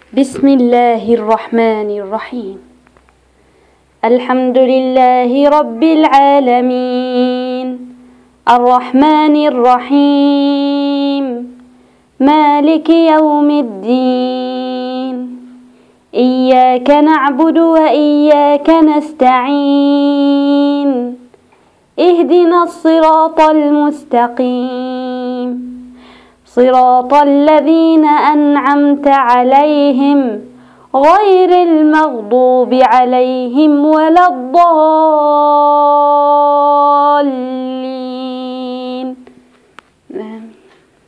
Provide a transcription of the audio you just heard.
بسم الله الرحمن الرحيم. الحمد لله رب العالمين، الرحمن الرحيم، مالك يوم الدين. إياك نعبد وإياك نستعين، اهدنا الصراط المستقيم، صراط الذين أنعمت عليهم غير المغضوب عليهم ولا الضالين.